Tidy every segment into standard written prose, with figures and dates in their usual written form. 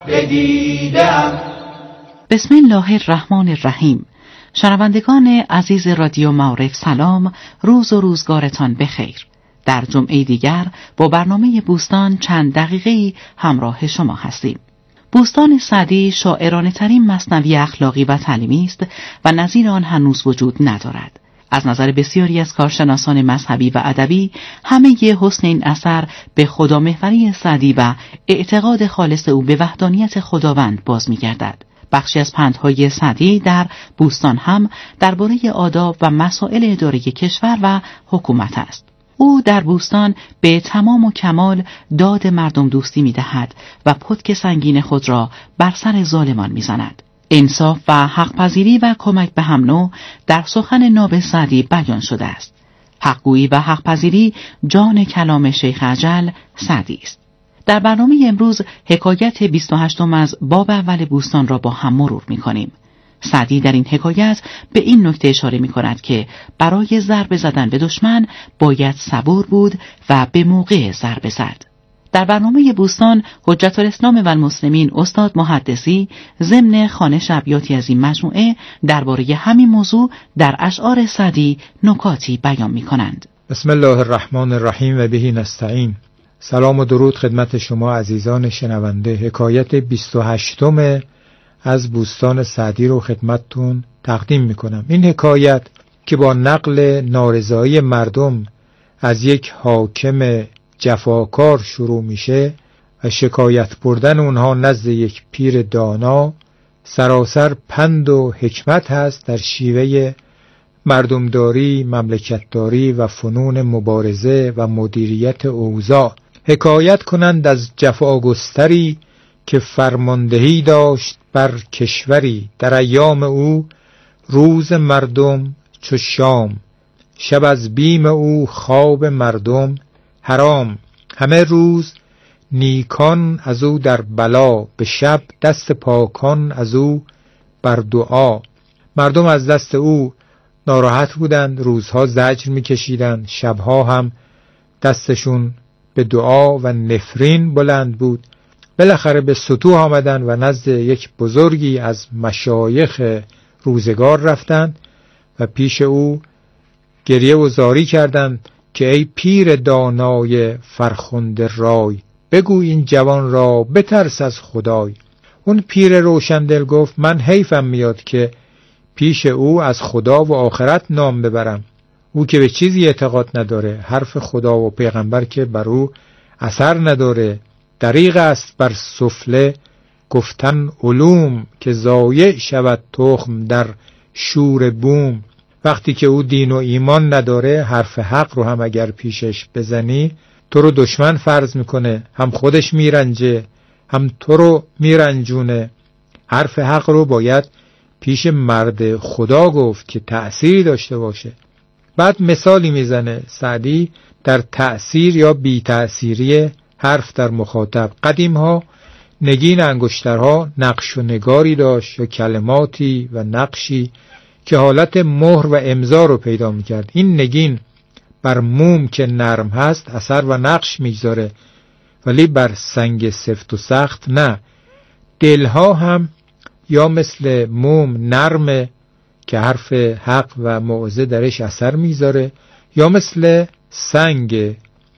بدیدم. بسم الله الرحمن الرحیم. شنوندگان عزیز رادیو معارف سلام، روز و روزگارتان بخیر. در جمعه دیگر با برنامه بوستان چند دقیقه‌ای همراه شما هستیم. بوستان سعدی شاعرانه ترین مثنوی اخلاقی و تعلیمی است و نظیر آن هنوز وجود ندارد. از نظر بسیاری از کارشناسان مذهبی و ادبی، همه حسن این اثر به خدامحوری سعدی و اعتقاد خالص او به وحدانیت خداوند باز می‌گردد. بخشی از پندهای سعدی در بوستان هم درباره آداب و مسائل اداره کشور و حکومت است. او در بوستان به تمام و کمال داد مردم دوستی می‌دهد و پتک سنگین خود را بر سر ظالمان می‌زند. انصاف و حق‌پذیری و کمک به هم نوع در سخن ناب سعدی بیان شده است. حق‌گویی و حق‌پذیری جان کلام شیخ اجل سعدی است. در برنامه امروز حکایت 28 از باب اول بوستان را با هم مرور می‌کنیم. سعدی در این حکایت به این نکته اشاره می‌کند که برای ضربه زدن به دشمن باید صبور بود و به موقع ضربه زد. در برنامه بوستان حجت الاسلام و المسلمین استاد محدثی ضمن خوانش ابیاتی از این مجموعه درباره همین موضوع در اشعار سعدی نکاتی بیان می‌کنند. بسم الله الرحمن الرحیم و به نستعین. سلام و درود خدمت شما عزیزان شنونده. حکایت 28 از بوستان سعدی رو خدمتتون تقدیم میکنم. این حکایت که با نقل نارضایی مردم از یک حاکم جفاکار شروع میشه و شکایت بردن اونها نزد یک پیر دانا، سراسر پند و حکمت هست در شیوه مردمداری، مملکتداری و فنون مبارزه و مدیریت اوضاع. حکایت کنند از جفاگستری که فرماندهی داشت بر کشوری، در ایام او روز مردم چو شام، شب از بیم او خواب مردم حرام. همه روز نیکان از او در بلا، به شب دست پاکان از او بر دعا. مردم از دست او ناراحت بودند، روزها زجر میکشیدند، شبها هم دستشون به دعا و نفرین بلند بود. بالاخره به سطوح آمدند و نزد یک بزرگی از مشایخ روزگار رفتند و پیش او گریه و زاری کردند که ای پیر دانای فرخنده رای، بگو این جوان را بترس از خدای. اون پیر روشندل گفت من حیفم میاد که پیش او از خدا و آخرت نام ببرم. او که به چیزی اعتقاد نداره، حرف خدا و پیغمبر که بر او اثر نداره. دریغ است بر سفله گفتن علوم، که ضایع شود تخم در شور بوم. وقتی که او دین و ایمان نداره، حرف حق رو هم اگر پیشش بزنی تو رو دشمن فرض میکنه، هم خودش میرنجه هم تو رو میرنجونه. حرف حق رو باید پیش مرد خدا گفت که تأثیری داشته باشه. بعد مثالی میزنه سعدی در تأثیر یا بی تأثیری حرف در مخاطب. قدیم ها نگین انگشترها نقش و نگاری داشت یا کلماتی و نقشی که حالت مهر و امضا رو پیدا میکرد. این نگین بر موم که نرم هست اثر و نقش میگذاره، ولی بر سنگ سفت و سخت نه. دلها هم یا مثل موم نرمه که حرف حق و موعظه درش اثر میذاره، یا مثل سنگ.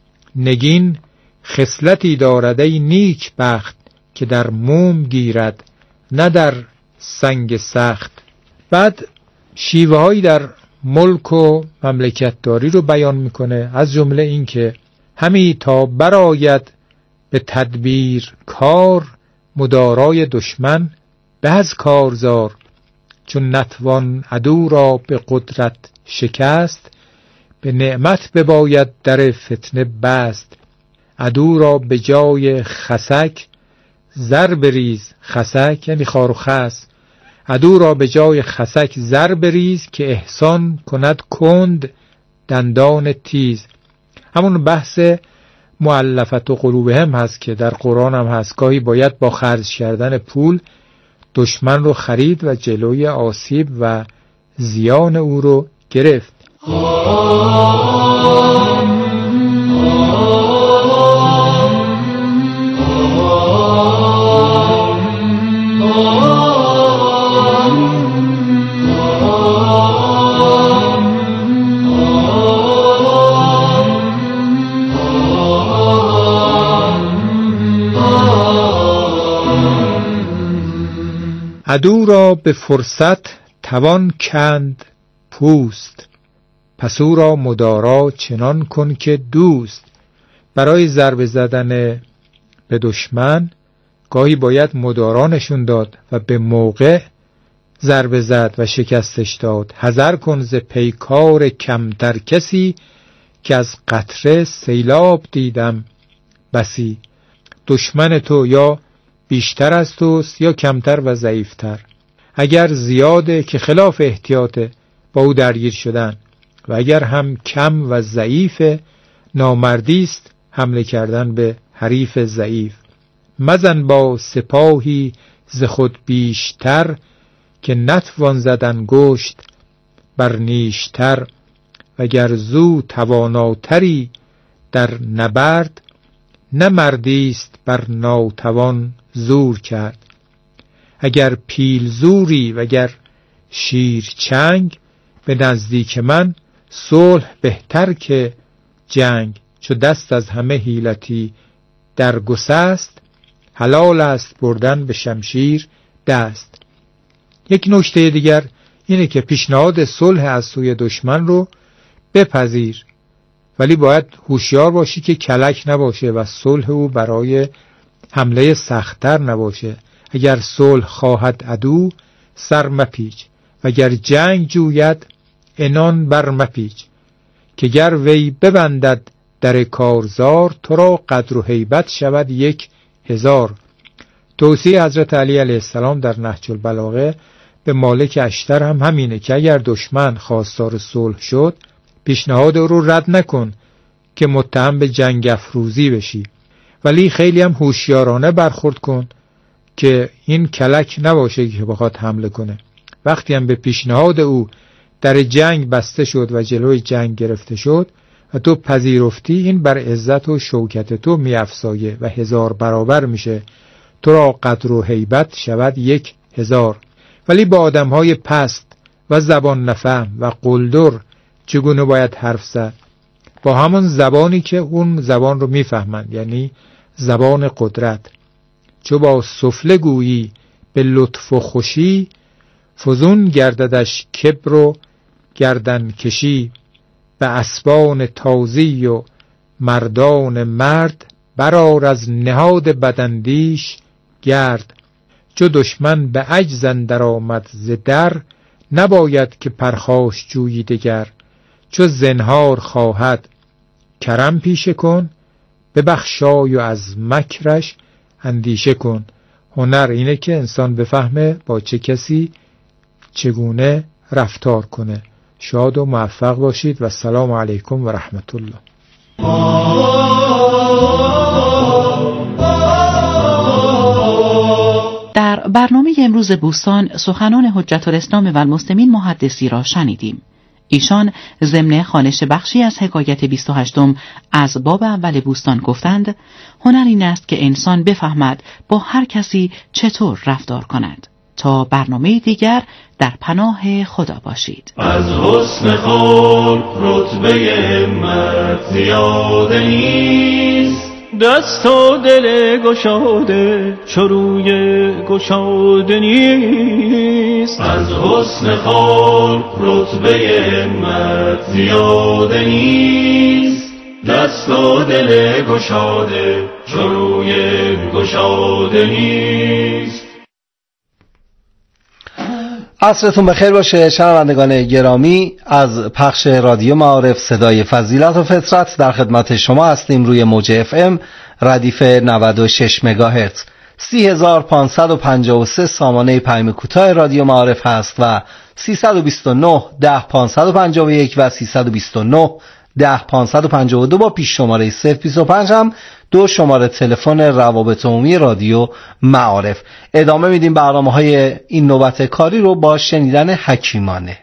نگین خصلتی دارد ای نیک بخت، که در موم گیرد نه در سنگ سخت. بعد شیوه هایی در ملک و مملکتداری رو بیان میکنه، از جمله این که همی تا براید به تدبیر کار، مدارای دشمن به از کارزار. چون نتوان عدو را به قدرت شکست، به نعمت بباید در فتنه بست. عدو را به جای خسک زر بریز، خسک یعنی خار و خس. عدو را به جای خسک زر بریز، که احسان کند کند دندان تیز. همون بحث مؤلفت و قلوبهم هست که در قرآن هم هست. گاهی باید با خرج کردن پول دشمن رو خرید و جلوی آسیب و زیان او رو گرفت. عدو را به فرصت توان کند پوست، پس او را مدارا چنان کن که دوست. برای ضربه زدن به دشمن گاهی باید مدارا نشون داد و به موقع ضربه زد و شکستش داد. حذر کن ز پیکار کمتر کسی، که از قطره سیلاب دیدم بسی. دشمن تو یا بیشتر از توست یا کمتر و ضعیفتر. اگر زیاده که خلاف احتیاطه با او درگیر شدن، و اگر هم کم و ضعیف نامردی است حمله کردن به حریف ضعیف. مزن با سپاهی ز خود بیشتر، که نتوان زدن گشت بر نیشتر. وگر زو تواناتری در نبرد، نه مردی است بر ناتوان زور کرد. اگر پیل زوری وگر شیر چنگ، به نزدیک من صلح بهتر که جنگ. چو دست از همه حیلتی در گسست، حلال است بردن به شمشیر دست. یک نکته دیگر اینه که پیشنهاد صلح از سوی دشمن رو بپذیر، ولی باید هوشیار باشی که کلک نباشه و صلح او برای حمله سخت‌تر نباشه. اگر صلح خواهد عدو سر مپیچ، وگر جنگ جوید عنان بر مپیچ. که گر وی ببندد در کارزار، تو را قدر و هیبت شود 1000. توصیه حضرت علی علیه السلام در نهج البلاغه به مالک اشتر هم همینه که اگر دشمن خواستار صلح شد، پیشنهاد او رو رد نکن که متهم به جنگ افروزی بشی، ولی خیلی هم هوشیارانه برخورد کن که این کلک نباشه که بخواد حمله کنه. وقتی هم به پیشنهاد او در جنگ بسته شد و جلوی جنگ گرفته شد و تو پذیرفتی، این بر عزت و شوکت تو میافزایه و 1000 برابر میشه. تو را قدر و هیبت شود 1000. ولی با آدمهای پست و زبان نفهم و قلدر چگونه باید حرف زد؟ با همون زبانی که اون زبان رو میفهمند، یعنی زبان قدرت. چو با سفله گویی به لطف و خوشی، فزون گرددش کبر و گردن کشی. به اسبان تازی و مردان مرد، برآر از نهاد بداندیش گرد. چو دشمن به عجز اندر آمد ز در، نباید که پرخاش جویی دگر. چو زنهار خواهد کرم پیشه کن، ببخشای و از مکرش اندیشه کن. هنر اینه که انسان بفهمه با چه کسی چگونه رفتار کنه. شاد و موفق باشید و السلام علیکم و رحمت الله. در برنامه امروز بوستان سخنان حجت الاسلام و المسلمین محدثی را شنیدیم. ایشان ضمن خوانش بخشی از حکایت 28 از باب اول بوستان گفتند: هنر این است که انسان بفهمد با هر کسی چطور رفتار کند. تا برنامه دیگر در پناه خدا باشید. از حسن خلق رتبه همت زیاده نیست، دست و دل گشاده چو روی گشاده نیست. از حسن خلق رتبه همت زیاده نیست، دست و دل گشاده چو روی گشاده نیست. عصرتون بخیر باشه شنوندگان گرامی. از پخش رادیو معارف صدای فضیلت و فطرت در خدمت شما هستیم. روی موج FM ردیف 96 مگاهرتز 30553 سامانه پیام کوتاه رادیو معارف هست و 329 10551 و 329 10552 با پیش شماره 025 هم دو شماره تلفن روابط عمومی رادیو معارف. ادامه میدیم برنامه‌های این نوبت کاری رو با شنیدن حکیمانه.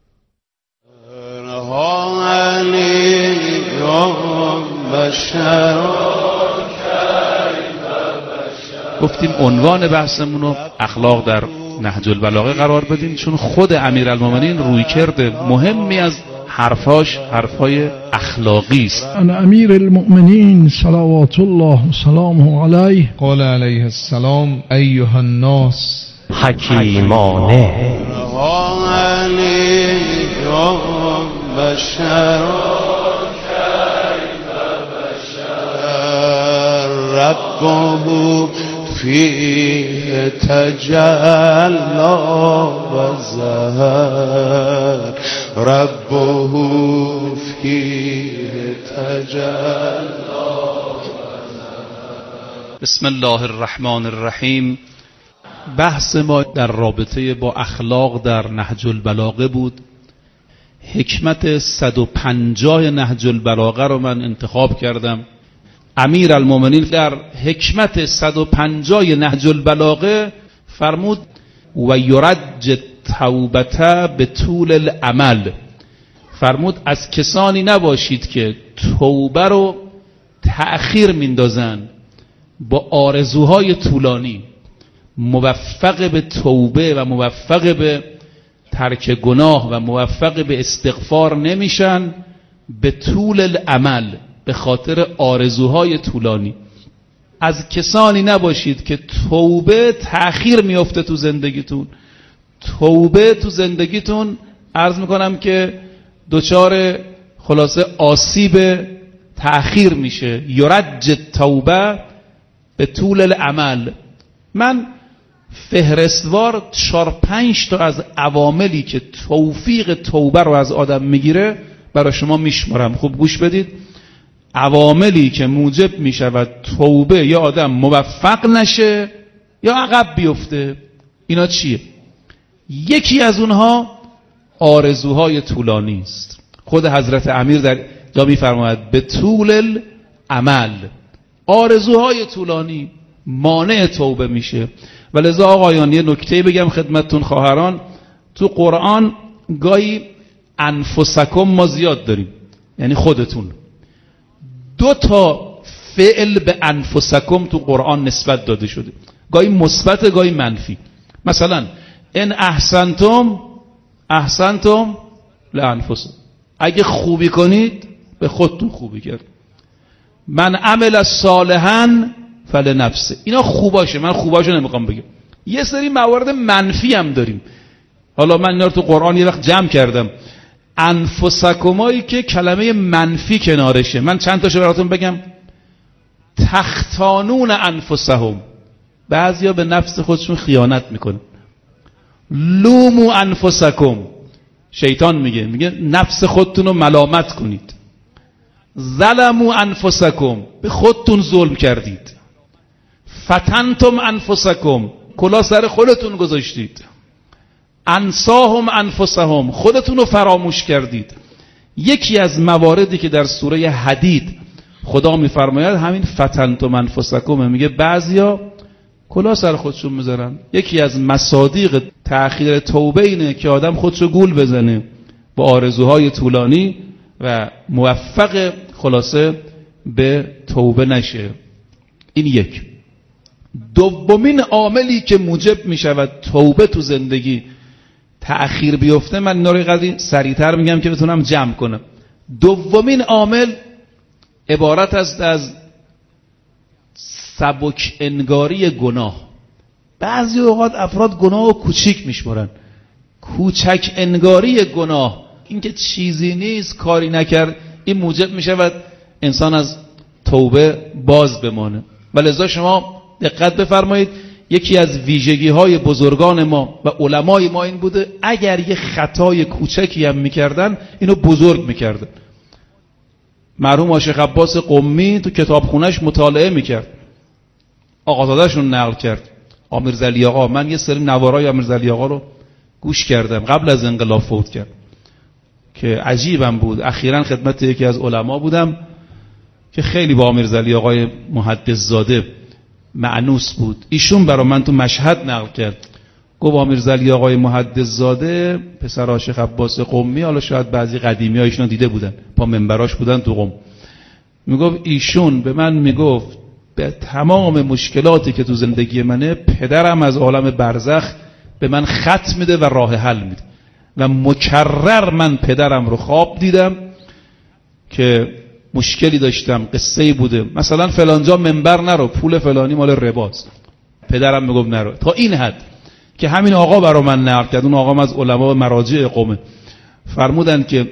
گفتیم عنوان بحثمون رو اخلاق در نهج البلاغه قرار بدیم، چون خود امیرالمومنین رویکرد مهمی از حرفای اخلاقی است. ان امیر المؤمنین صلوات الله و سلامه علیه قال علیه السلام ایها الناس حکیمانه. ربه فيه تجلى وزهر ربه فيه تجلى. بسم الله الرحمن الرحیم. بحث ما در رابطه با اخلاق در نهج البلاغه بود. حکمت 150 نهج البلاغه رو من انتخاب کردم. امیر المومنین در حکمت 150 نهج البلاغه فرمود و یرج توبته به طول العمل. فرمود از کسانی نباشید که توبه رو تأخیر میندازن با آرزوهای طولانی، موفق به توبه و موفق به ترک گناه و موفق به استغفار نمیشن به طول العمل، به خاطر آرزوهای طولانی. از کسانی نباشید که توبه تأخیر میفته تو زندگیتون. توبه تو زندگیتون عرض میکنم که دچار خلاصه آسیب تأخیر میشه. یرج توبه به طول العمل. من فهرستوار 4-5 تا از عواملی که توفیق توبه رو از آدم میگیره برای شما میشمارم. خوب گوش بدید. عواملی که موجب میشود توبه یا آدم موفق نشه یا عقب بیفته، اینا چیه؟ یکی از اونها آرزوهای طولانی است. خود حضرت امیر در جا میفرماید به طول العمل. آرزوهای طولانی مانع توبه میشه. ولذا آقایان یه نکته بگم خدمتتون خواهران، تو قرآن گاهی انفسکم ما زیاد داریم، یعنی خودتون. 2 تا فعل به انفسکم تو قرآن نسبت داده شده، گاهی مثبت گاهی منفی. مثلا ان احسنتم لانفسکم، اگه خوبی کنید به خودتون خوبی کرد. من عمل صالحا فلنفسه. اینا خوباشه، من خوباشو نمیخوام بگم. یه سری موارد منفی هم داریم. حالا من اینا رو تو قرآن یه وقت جمع کردم. انفسکمایی که کلمه منفی کنارشه. من چند تاشو براتون بگم. تختانون انفسهم، بعضیا به نفس خودشون خیانت میکنن. لومو انفسکم، شیطان میگه نفس خودتون رو ملامت کنید. ظلمو انفسکم، به خودتون ظلم کردید. فتنتم انفسکم، کلا سر خودتون گذاشتید. انساهم انفسهم، خودتون رو فراموش کردید. یکی از مواردی که در سوره حدید خدا میفرماید همین فتنتم انفسکم. میگه بعضیا کلا سر خودشون میذارن. یکی از مصادیق تأخیر توبه اینه که آدم خودشو گول بزنه با آرزوهای طولانی و موفق خلاصه به توبه نشه. این یک. دومین عاملی که موجب میشود توبه تو زندگی تأخیر بیفته، من اینا رو قدری سریعتر میگم که بتونم جمع کنم. دومین عامل عبارت است از سبک انگاری گناه. بعضی اوقات افراد گناه رو کوچیک میشمارن. کوچک انگاری گناه، اینکه چیزی نیست، کاری نکرد، این موجب میشود انسان از توبه باز بمانه. ولذا شما دقت بفرمایید، یکی از ویژگی های بزرگان ما و علمای ما این بوده اگر یه خطای کوچکی هم میکردن اینو بزرگ میکردن. مرحوم شیخ عباس قمی تو کتابخونهش مطالعه میکرد، آقازادهشون نقل کرد، آمیرزلی آقا. من یه سری نوارای آمیرزلی آقا رو گوش کردم، قبل از انقلاب فوت کرد که عجیبم بود. اخیراً خدمت یکی از علما بودم که خیلی با آمیرزلی آقای محدث زاده معنوس بود. ایشون برای من تو مشهد نقل کرد، گفت آمیرزلی آقای محدث زاده پسر شیخ عباس قمی، حالا شاید بعضی قدیمی ها ایشون دیده بودن، پا منبراش بودن تو قم. میگفت ایشون به من میگفت به تمام مشکلاتی که تو زندگی منه پدرم از عالم برزخ به من خط میده و راه حل میده و مکرر من پدرم رو خواب دیدم که مشکلی داشتم، قصه‌ای بوده، مثلا فلانجا منبر نرو، پول فلانی مال رباست، پدرم میگفت نرو. تا این حد که همین آقا برا من نقل کرد. اون آقا از علما و مراجع قم فرمودن که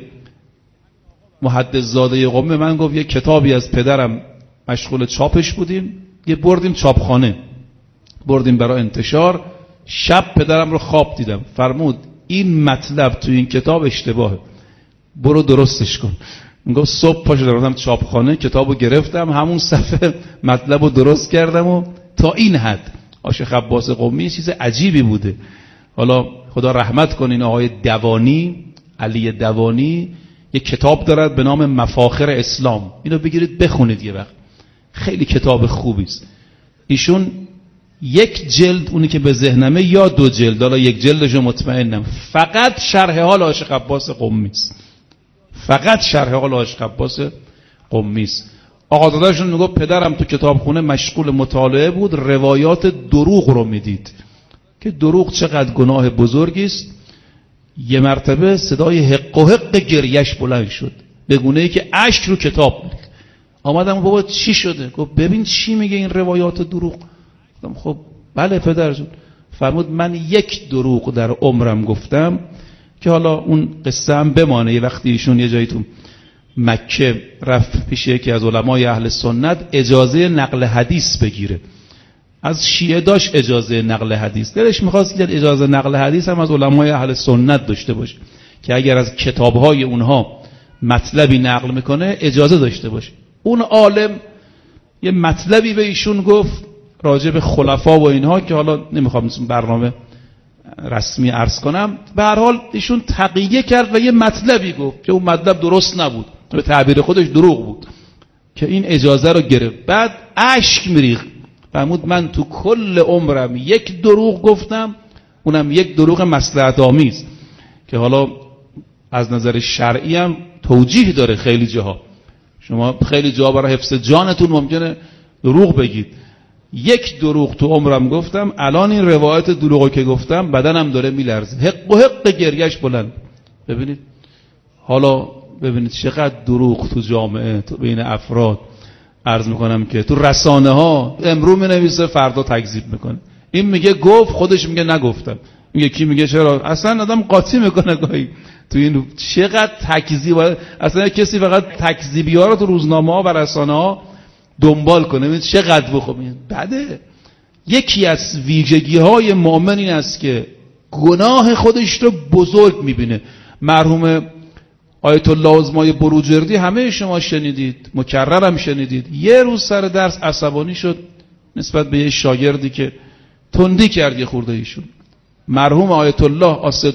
محدث زاده قم من گفت یک کتابی از پدرم مشغول چاپش بودیم، یه بردیم چاپخانه، بردیم برای انتشار. شب پدرم رو خواب دیدم، فرمود این مطلب تو این کتاب اشتباهه، برو درستش کن. میگفت صبح پا شدم رفتم چاپخانه، کتابو گرفتم، همون صفحه مطلبو درست کردم و تا این حد. شیخ عباس قمی چیز عجیبی بوده. حالا خدا رحمت کنین آقای دوانی، علی دوانی، یک کتاب دارد به نام مفاخر اسلام، اینو بگیرید بخونید یه وقت، خیلی کتاب خوبی است. ایشون یک جلد، اونی که به ذهنمه، یا 2 جلد، حالا یک جلدشو مطمئنم، فقط شرح حال شیخ عباس قمی است، فقط شرح حال شیخ عباس قمی است. آقا داداشون میگه پدرم تو کتابخونه مشغول مطالعه بود، روایات دروغ رو میدید که دروغ چقدر گناه بزرگی است. یه مرتبه صدای حق و حق گریش بلند شد، به گونه‌ای که اشک رو کتاب می‌ریخت. آمدم بابا چی شده؟ گفت ببین چی میگه این روایات دروغ. گفتم خب بله پدرجون. فرمود من یک دروغ در عمرم گفتم که حالا اون قصه هم بمانه. یه وقتی ایشون یه جایی تو مکه رفت پیش یکی از علمای اهل سنت اجازه نقل حدیث بگیره، از شیعه داشت اجازه نقل حدیث، دلش می‌خواست که اجازه نقل حدیث هم از علمای اهل سنت داشته باشه که اگر از کتاب‌های اونها مطلبی نقل میکنه اجازه داشته باشه. اون عالم یه مطلبی به ایشون گفت راجع به خلفا و اینها که حالا نمیخوام برنامه رسمی عرض کنم. به هر حال ایشون تقیه کرد و یه مطلبی گفت که اون مطلب درست نبود، به تعبیر خودش دروغ بود، که این اجازه رو گرفت. بعد اشک میریخت، فرمود من تو کل عمرم یک دروغ گفتم، اونم یک دروغ مصلحت آمیز که حالا از نظر شرعی هم توجیه داره. خیلی جاها شما خیلی جاها برای حفظ جانتون ممکنه دروغ بگید. یک دروغ تو عمرم گفتم، الان این روایت دروغو که گفتم بدنم داره میلرزه، حق و حق گریش بلند. ببینید حالا ببینید چقدر دروغ تو جامعه، تو بین افراد. عرض میکنم که تو رسانه ها امرو مینویسه فردا تکذیب میکنه، این میگه گفت خودش میگه نگفتم، این یکی میگه چرا. اصلا آدم قاطی میکنه گاهی تو این چقدر تکذیب. اصلا کسی فقط تکذیبی ها رو تو روزنامه ها و رسانه ها دنبال کنه، ببین چقدر بخوام بده. یکی از ویژگی های مؤمن این است که گناه خودش رو بزرگ میبینه. مرحوم آیت الله عظمای بروجردی همه شما شنیدید، مکررم شنیدید، یه روز سر درس عصبانی شد نسبت به یه شاگردی که تندی کرد یه خورده ایشون. مرحوم آیت الله آسد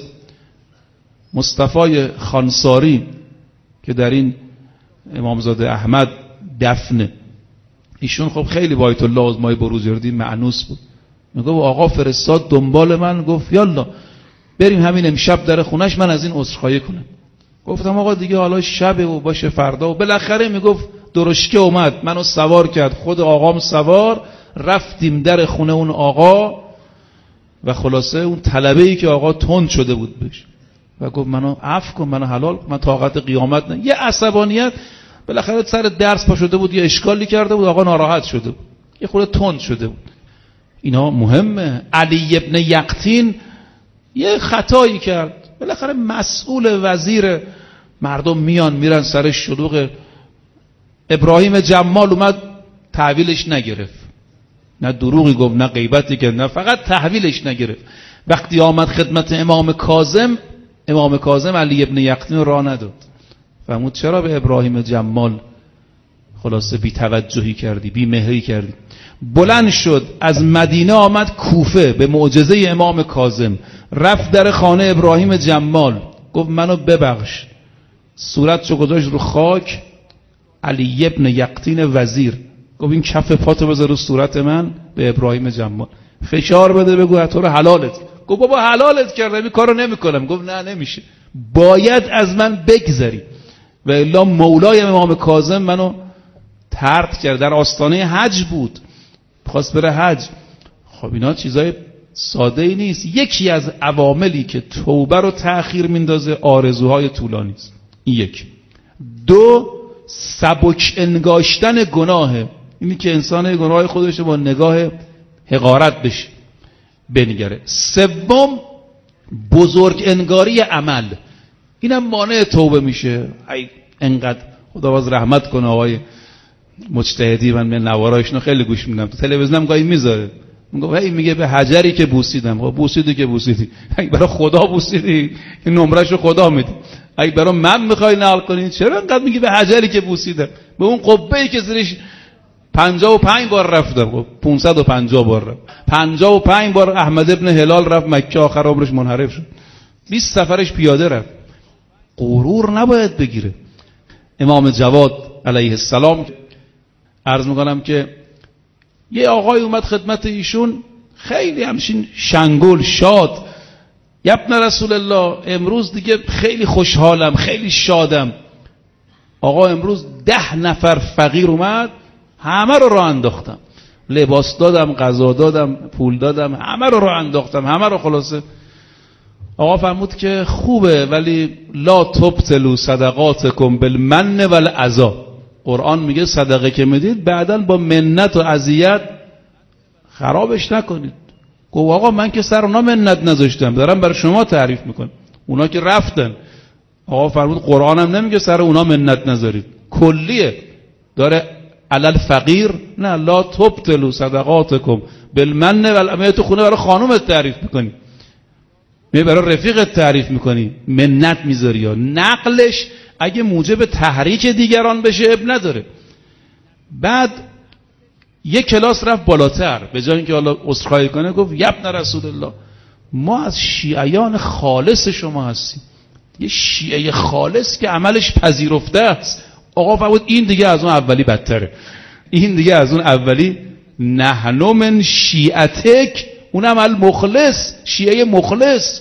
مصطفی خانساری که در این امامزاده احمد دفنه، ایشون خب خیلی با آیت الله عظمای بروجردی معنوس بود. میگه آقا فرستاد دنبال من، گفت یالا بریم همین امشب در خونش من از این عذرخواهی کنم. گفتم آقا دیگه حالا شب و باشه فردا. و بالاخره میگفت درشکه اومد منو سوار کرد، خود آقام سوار، رفتیم در خونه اون آقا و خلاصه اون طلبه‌ای که آقا تند شده بود بهش و گفت منو عفو کن، منو حلال کن، من طاقت قیامت نه. یه عصبانیت، بالاخره سر درس پا شده بود، یه اشکالی کرده بود، آقا ناراحت شده بود، یه خورده تند شده بود. اینا مهمه. علی ابن یقطین یه خطایی کرد، بالاخره مسئول وزیر، مردم میان میرن سر شلوغ. ابراهیم جمال اومد تحویلش نگرفت، نه دروغی گفت نه غیبتی کرد، نه فقط تحویلش نگرفت. وقتی آمد خدمت امام کاظم علی ابن یقطین راه نداد. فرمود چرا به ابراهیم جمال خلاصه بی توجهی کردی، بی مهری کردی؟ بلند شد از مدینه آمد کوفه به معجزه امام کاظم، رفت در خانه ابراهیم جمال، گفت منو ببخش، صورتشو گذاشت رو خاک. علی ابن یقطین وزیر گفت این کف پاتو بذار رو صورت من، به ابراهیم جمال فشار بده بگو تو رو حلالت. گفت بابا حلالت کردم این کارو نمیکنم. گفت نه نمیشه، باید از من بگذری و الا مولای امام کاظم منو طرد کرد. در آستانه حج بود، خواست بره حج. خب اینا چیزای ساده ای نیست. یکی از عواملی که توبه رو تأخیر میندازه آرزوهای طولانی است. این یک. دو، سبک انگاشتن گناهه، اینی که انسان گناه خودش با نگاه حقارت بشه. بنگره. سوم بزرگ انگاری عمل، اینم مانع توبه میشه. ای انقدر خدا باز رحمت کنه آقای مجتهدی، من به نوارایشون خیلی گوش میدم، تو تلویزیونم گاهی میذاره، میگه به حجری که بوسیدم. بوسیدی که بوسیدی، اگه برای خدا بوسیدی این نمرهشو خدا میدی، اگه برای من میخوای نقل کنی چرا انقدر میگی به حجری که بوسیدم؟ به اون قبه‌ای که زیرش 55 بار رفتم، 550 بار رفت، 55 بار احمد ابن هلال رفت مکه، آخر عمرش منحرف شد، 20 سفرش پیاده رفت. غرور نباید بگیره. امام جواد علیه السلام عرض میکنم که یه آقای اومد خدمت ایشون، خیلی همچین شنگول شاد، ابن رسول الله امروز دیگه خیلی خوشحالم، خیلی شادم. آقا امروز 10 نفر فقیر اومد، همه رو راه انداختم، لباس دادم، غذا دادم، پول دادم، همه رو راه انداختم، همه رو. خلاصه آقا فرمود که خوبه ولی لا تبطلوا صدقاتکم بالمن والعذا. قرآن میگه صدقه که میدید بعداً با منت و اذیت خرابش نکنید. گفت آقا من که سر اونا منت نذاشتم، دارم برای شما تعریف میکنم، اونا که رفتن. آقا فرمود قرآن هم نمیگه سر اونا منت نذارید، کلیه، داره علل فقیر نه، لا تبطلوا صدقاتکم بالمن والعذا. تو خونه برای خانومت تعریف میکنی، می برای رفیقت تعریف میکنی، منت میذاری. یا نقلش اگه موجب تحریک دیگران بشه اب نداره. بعد یک کلاس رفت بالاتر، به جای اینکه حالا عذرخواهی کنه گفت ابن رسول الله ما از شیعیان خالص شما هستیم، یه شیعه خالص که عملش پذیرفته است. آقا فرمود این دیگه از اون اولی بدتره، این دیگه از اون اولی. نحن من شیعتک، اونم المخلص، شیعه مخلص.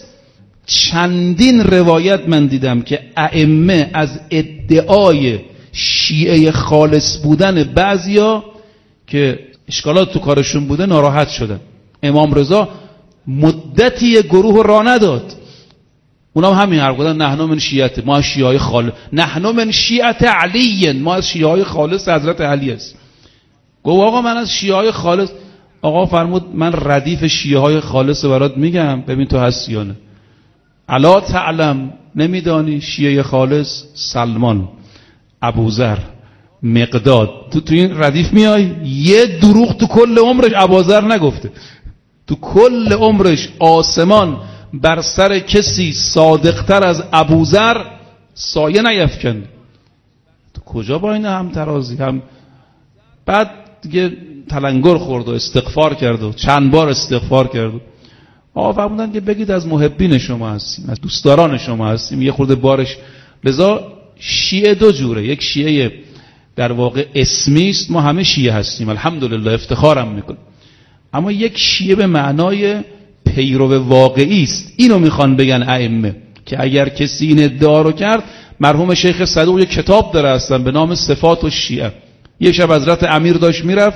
چندین روایت من دیدم که ائمه از ادعای شیعه خالص بودن بعضیا که اشکالات تو کارشون بوده ناراحت شدن. امام رضا مدتی گروه را نداد، اونم همین حرف گفتن نحن من شیعت، ما شیعه خالص، نحن من شیعت علی، ما از شیعه خالص حضرت علی است. گفت آقا من از شیعه خالص. آقا فرمود من ردیف شیعه های خالص برات میگم، ببین تو هستی یا نه. الا تعلم، نمیدانی شیعه خالص سلمان، ابوذر، مقداد، تو این ردیف میای؟ یه دروغ تو کل عمرش ابوذر نگفته، تو کل عمرش آسمان بر سر کسی صادقتر از ابوذر سایه نیفکند. تو کجا با این هم ترازی هم؟ بعد دیگه تلنگر خورد و استغفار کرد و چند بار استغفار کرد. آقا فرمودن که بگید از محبین شما هستیم، از دوستداران شما هستیم، یه خورده بارش. لذا شیعه دو جوره، یک شیعه در واقع اسمی است، ما همه شیعه هستیم الحمدلله افتخارم میکنم، اما یک شیعه به معنای پیرو واقعی است. اینو میخوان بگن ائمه که اگر کسی این ادعا رو کرد، مرحوم شیخ صدوق یک کتاب داره هستن به نام صفات الشیعه. یه شب حضرت امیر داشت میرفت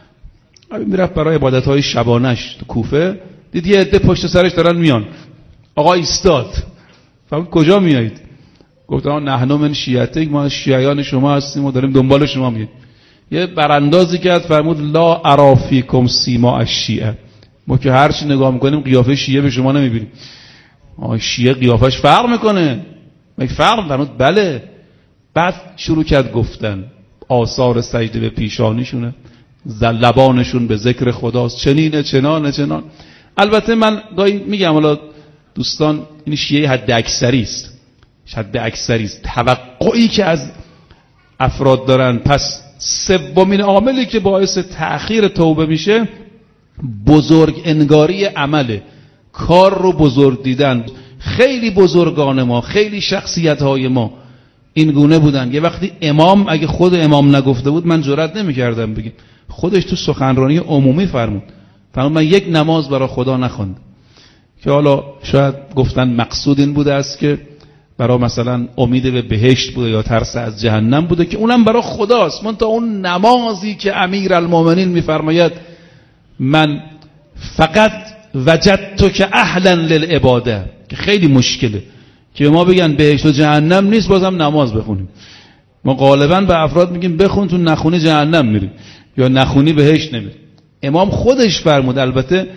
برای عبادت‌های شبانش تو کوفه، دید یه عده پشت سرش دارن میان. آقا ایستاد، فرمود کجا میایید؟ گفت آقا نحن من شیعتک، ما شیعیان شما هستیم و داریم دنبال شما میاییم. یه براندازی کرد، فرمود لا ارافیکم سیما الشیعه، ما که هر چی نگاه میکنیم قیافه شیعه به شما نمیبینیم. آقا شیعه قیافش فرق میکنه؟ مگه فرق؟ فرمود بله. بعد شروع کرد گفتن آثار سجده به پیشانیشونه، لبانشون به ذکر خداست، چنینه چنانه چنان. البته من گاهی میگم حالا دوستان این شیعه حد اکثری است، حد اکثری است، توقعی که از افراد دارن. پس سومین عاملی که باعث تأخیر توبه میشه بزرگ انگاری عمله، کار رو بزرگ دیدن. خیلی بزرگان ما، خیلی شخصیت های ما این گونه بودن. یه وقتی امام، اگه خود امام نگفته بود من جرئت نمی‌کردم بگم، خودش تو سخنرانی عمومی فرمود من یک نماز برای خدا نخواندم، که حالا شاید گفتن مقصود این بوده است که برای مثلا امید به بهشت بوده یا ترس از جهنم بوده، که اونم برای خداست. من تا اون نمازی که امیرالمومنین میفرماید من فقط وجدت که اهلا للعباده، که خیلی مشکله که ما بگن بهشت و جهنم نیست بازم نماز بخونیم. ما غالبا به افراد میگیم بخون تو نخونی جهنم میری یا نخونی بهشت نمیری. امام خودش فرمود، البته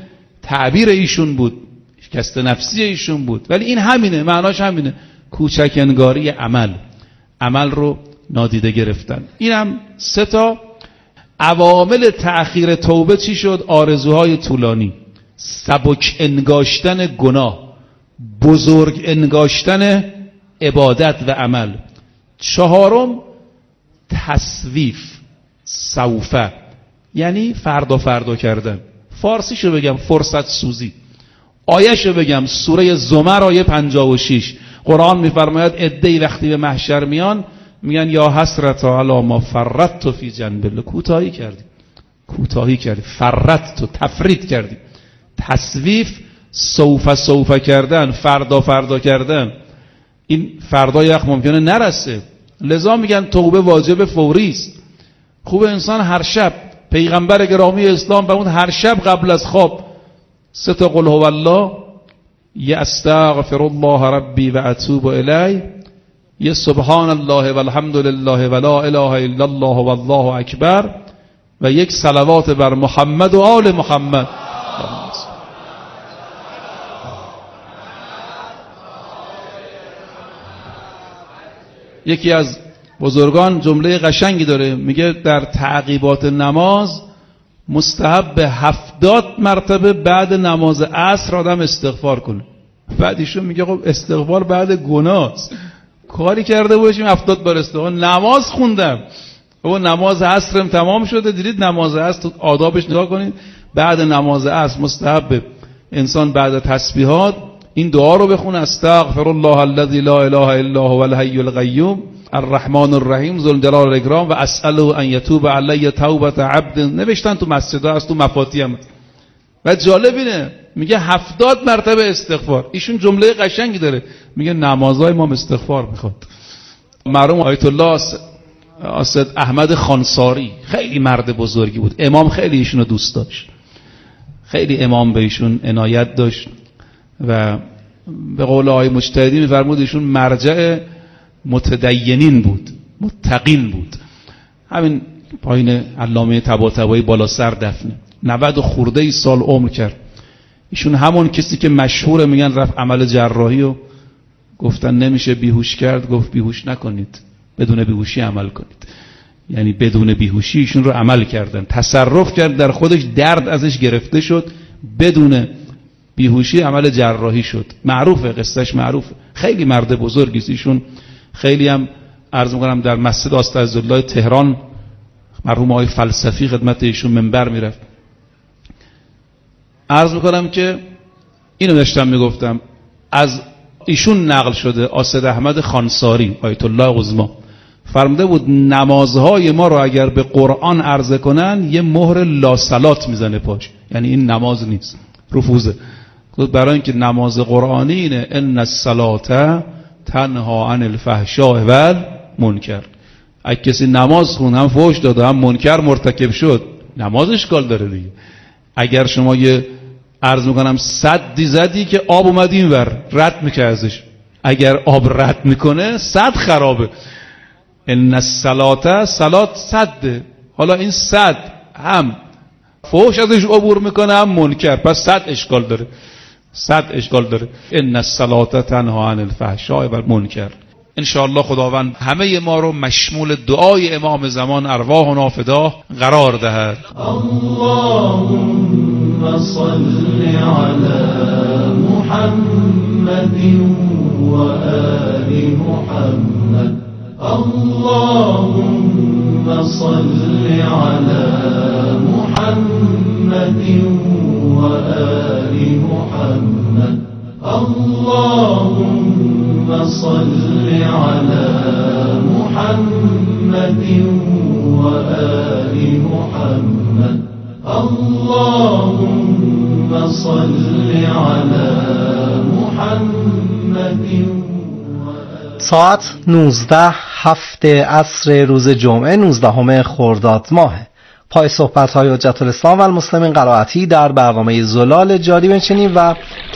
تعبیر ایشون بود، شکست نفسی ایشون بود، ولی این همینه، معناش همینه، کوچک انگاری عمل رو نادیده گرفتن. اینم 3 تا عوامل تأخیر توبه چی شد؟ آرزوهای طولانی، سبک انگاشتن گناه، بزرگ انگاشتن عبادت و عمل. 4م تسویف، سوفه، یعنی فردا کردن. فارسیشو بگم فرصت سوزی، آیهشو بگم سوره زمر آیه 56 قرآن میفرماید عده‌ای وقتی به محشر میان میگن یا حسرت علی ما فرطت فی جنب الله، کوتاهی کردی، فرطت، تفرید کردی. تسویف، سوفه کردن، فردا کردن. این فردای وقت ممکنه نرسه، لذا میگن توبه واجب فوری است. خوب انسان هر شب، پیغمبر گرامی اسلام فرمود هر شب قبل از خواب 3 تا قل هو الله، یه استغفر الله ربی و اتوب الیه، یه سبحان الله والحمد لله ولا اله الا الله والله اکبر، و یک صلوات بر محمد و آل محمد. یکی از بزرگان جمله قشنگی داره، میگه در تعقیبات نماز مستحب 70 مرتبه بعد نماز عصر آدم استغفار کنه. بعد ایشون میگه خب استغفار بعد گناهست، کاری کرده باشیم 70 بار استغفار. نماز خوندم و نماز عصرم تمام شده، دیدید نماز عصر آدابش نگاه کنید، بعد نماز عصر مستحب انسان بعد تسبیحات این دعا رو بخونه، استغفر الله الذی لا اله الا هو الحی القیوم الرحمن الرحیم ذو الجلال والاکرام و اساله ان یتوب علی توبه عبد. نوشتن تو مسجدها، از تو مفاتیح هم. و جالب اینه میگه 70 مرتبه استغفار. ایشون جمله قشنگی داره، میگه نمازهای ما استغفار میخواد. مرحوم آیت الله اسد احمد خانساری خیلی مرد بزرگی بود، امام خیلی ایشونو دوست داشت، خیلی امام به ایشون عنایت داشت و به قول آقای مجتهدی میفرمود ایشون مرجع متدینین بود، متقین بود. همین پایین علامه طباطبایی بالا سر دفنه، 90 خورده سال عمر کرد. ایشون همون کسی که مشهوره میگن رفت عمل جراحی و گفتن نمیشه بیهوش کرد، گفت بیهوش نکنید، بدون بیهوشی عمل کنید. یعنی بدون بیهوشی ایشون رو عمل کردن، تصرف کرد در خودش، درد ازش گرفته شد، بدون بیهوشی عمل جراحی شد. معروفه، قصهش معروفه، خیلی مرد بزرگی است ایشون. خیلی هم عرض می‌کنم در مسجد استعزالله تهران مرحوم آقای فلسفی خدمت ایشون منبر میرفت. عرض می‌کنم که اینو داشتم میگفتم، از ایشون نقل شده، اسد احمد خانساری آیت الله عظما فرموده بود نمازهای ما رو اگر به قرآن عرضه کنن یه مهر لا صلات میزنه پاش، یعنی این نماز نیست، رفوزه. برای اینکه نماز قرآنی اینه ان الصلاه تنها عن الفحشاء والمنکر. اگه کسی نماز خون هم فحش داده هم منکر مرتکب شد، نماز اشکال داره دیگه. اگر شما یه عرض میکنم سدی زدی که آب اومد این ور رد میکنه ازش، اگر آب رد میکنه سد خرابه. ان الصلاه صلات سد، حالا این سد هم فحش ازش عبور میکنه هم منکر، پس سد اشکال داره، صد اشکال داره. ان الصلاه تنها عن الفحشاء والمنکر. ان شاء الله خداوند همه ما رو مشمول دعای امام زمان ارواحنا فداه قرار دهد. اللهم صل علی محمد و آل محمد. اللهم صل علی محمد و آل محمد. اللهم صل علی محمد و آل محمد. اللهم صل علی محمد. ساعت 19:07 عصر روز جمعه 19 خرداد ماه. پای صحبت‌های حجت الاسلام و المسلمین قرائتی در برنامه زلال جاری بنشینیم و